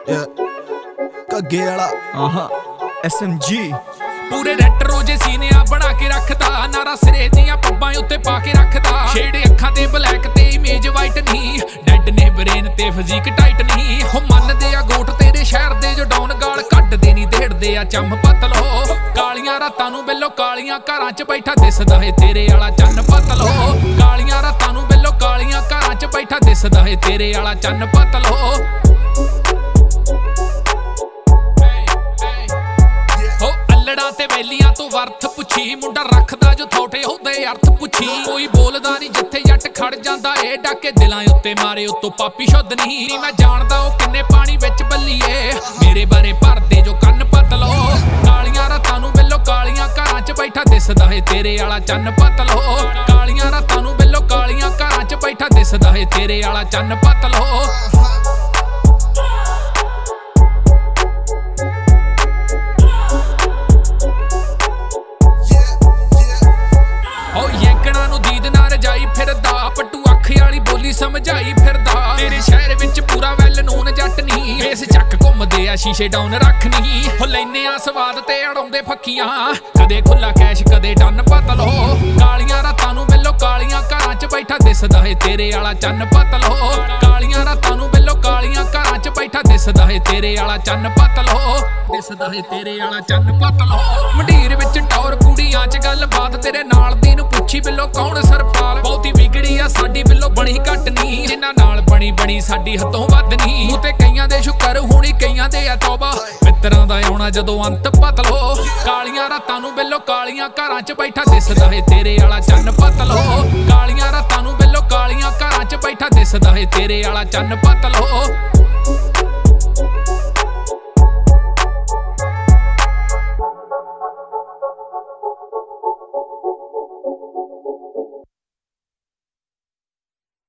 ਘੱਗੇ ਵਾਲਾ SMG ਪੂਰੇ retro ਜੇ ਸੀਨਿਆਂ ਬਣਾ ਕੇ ਰੱਖਦਾ, ਨਾਰਾ ਸਿਰੇ ਦੀਆਂ ਪੱਬਾਂ ਉੱਤੇ ਪਾ ਕੇ ਰੱਖਦਾ। ਛੇੜੇ ਅੱਖਾਂ ਤੇ ਬਲੈਕ ਤੇ ਇਮੇਜ ਵਾਈਟ ਨਹੀਂ, ਡੈਡ ਨੇ ਬਰੇਨ ਤੇ ਫਿਜ਼ੀਕ ਟਾਈਟ ਨਹੀਂ। ਹੋ ਮੰਨਦੇ ਆ ਗੋਟ ਤੇਰੇ ਸ਼ਹਿਰ ਦੇ ਜੋ ਡਾਊਨ ਗਾਲ ਕੱਢਦੇ ਨਹੀਂ ਦੇੜਦੇ ਆ ਚੰਮ ਪਤਲੋ। ਕਾਲੀਆਂ ਰਾਤਾਂ ਨੂੰ ਬਿੱਲੋ ਕਾਲੀਆਂ ਘਰਾਂ 'ਚ ਬੈਠਾ ਦਿਸਦਾ ਏ ਤੇਰੇ ਵਾਲਾ ਚੰਨ ਪਤਲੋ। ਕਾਲੀਆਂ ਰਾਤਾਂ ਨੂੰ ਬਿੱਲੋ ਕਾਲੀਆਂ ਘਰਾਂ 'ਚ ਬੈਠਾ ਦਿਸਦਾ ਏ ਤੇਰੇ ਵਾਲਾ ਚੰਨ ਪਤਲੋ। ਤੇ ਵੈਲੀਆਂ ਤੋਂ ਵਰਥ ਪੁੱਛੀ, ਮੁੰਡਾ ਰੱਖਦਾ ਜੋ ਥੋਟੇ ਉਹਦੇ ਅਰਥ ਪੁੱਛੀ। ਕੋਈ ਬੋਲਦਾ ਨਹੀਂ ਜਿੱਥੇ ਜੱਟ ਖੜ ਜਾਂਦਾ ਏ, ਡਾਕੇ ਦਿਲਾਂ ਉੱਤੇ ਮਾਰੇ ਉਤੋਂ ਪਾਪੀ ਸ਼ੁੱਧ ਨਹੀਂ। ਮੈਂ ਜਾਣਦਾ ਉਹ ਕਿੰਨੇ ਪਾਣੀ ਵਿੱਚ ਬੱਲੀਏ, ਮੇਰੇ ਬਾਰੇ ਭਰਦੇ ਜੋ ਕੰਨ ਪਤਲੋ। ਕਾਲੀਆਂ ਰਾਤਾਂ ਨੂੰ ਬਿੱਲੋ ਕਾਲੀਆਂ ਘਰਾਂ 'ਚ ਬੈਠਾ ਦਿਸਦਾ ਏ ਤੇਰੇ ਵਾਲਾ ਚੰਨ ਪਤਲੋ। ਕਾਲੀਆਂ ਰਾਤਾਂ ਨੂੰ ਬਿੱਲੋ ਕਾਲੀਆਂ ਘਰਾਂ 'ਚ ਬੈਠਾ ਦਿਸਦਾ ਏ ਤੇਰੇ ਵਾਲਾ ਚੰਨ ਪਤਲੋ। ਪੱਟੂ ਅੱਖ ਵਾਲੀ ਬੋਲੀ ਸਮਝਾਈ ਫਿਰਦਾ, ਤੇਰੇ ਸ਼ਹਿਰ ਵਿੱਚ ਪੂਰਾ ਵੈਲ ਨੂਨ ਜੱਟ ਨਹੀਂ। ਇਸ ਚੱਕ ਘੁੰਮਦੇ ਆ ਸ਼ੀਸ਼ੇ ਡਾਊਨ ਰੱਖ ਨਹੀਂ। ਹੋ ਲੈਨੇ ਆ ਸਵਾਦ ਤੇ ਅੜਾਉਂਦੇ ਫੱਕੀਆਂ, ਕਦੇ ਖੁੱਲਾ ਕੈਸ਼ ਕਦੇ ਡੰਨ ਪਤਲੋ। ਕਾਲੀਆਂ ਰਾਤਾਂ ਨੂੰ ਬਿੱਲੋ ਕਾਲੀਆਂ ਘਰਾਂ 'ਚ ਬੈਠਾ ਦਿਸਦਾ ਏ ਤੇਰੇ ਵਾਲਾ ਚੰਨ ਪਤਲੋ। ਕਾਲੀਆਂ ਰਾਤਾਂ ਨੂੰ ਬਿੱਲੋ ਕਾਲੀਆਂ ਘਰਾਂ 'ਚ ਬੈਠਾ ਦਿਸਦਾ ਏ ਤੇਰੇ ਵਾਲਾ ਚੰਨ ਪਤਲੋ। ਦਿਸਦਾ ਏ ਤੇਰੇ ਵਾਲਾ ਚੰਨ ਪਤਲੋ। ਮੰਡੀਰ ਵਿੱਚ ਟੌਰ ਕੁੜੀਆਂ 'ਚ ਗੱਲਬਾਤ, ਤੇਰੇ ਨਾਲ ਦੀ ਨੂੰ ਪੁੱਛੀ ਬਿੱਲੋ ਕੌਣ ਸਰਪਾਲ। ਬਹੁਤੀ ਵਿਗੜੀ ਆ ਸਾਡੀ ਬਿੱਲੋ ਬਣੀ ਘੱਟ ਨਹੀਂ, ਜਿਨ੍ਹਾਂ ਨਾਲ ਬਣੀ ਸਾਡੀ ਹੱਥੋਂ ਵੱਧ ਨਹੀਂ। ਮੂੰਹ ਤੇ ਕਈਆਂ ਦੇ ਸ਼ੁਕਰ ਹੋਣੀ ਕਈਆਂ ਦੇ ਆ ਤੌਬਾ, ਮਿੱਤਰਾਂ ਦਾ ਆਉਣਾ ਜਦੋਂ ਅੰਤ ਪਤਲੋ। ਕਾਲੀਆਂ ਰਾਤਾਂ ਨੂੰ ਬਿੱਲੋ ਕਾਲੀਆਂ ਘਰਾਂ 'ਚ ਬੈਠਾ ਦਿਸਦਾ ਏ ਤੇਰੇ ਵਾਲਾ ਚੰਨ ਪਤਲੋ। ਕਾਲੀਆਂ ਰਾਤਾਂ ਨੂੰ ਬਿੱਲੋ ਕਾਲੀਆਂ ਘਰਾਂ 'ਚ ਬੈਠਾ ਦਿਸਦਾ ਏ ਤੇਰੇ ਵਾਲਾ ਚੰਨ ਪਤਲੋ।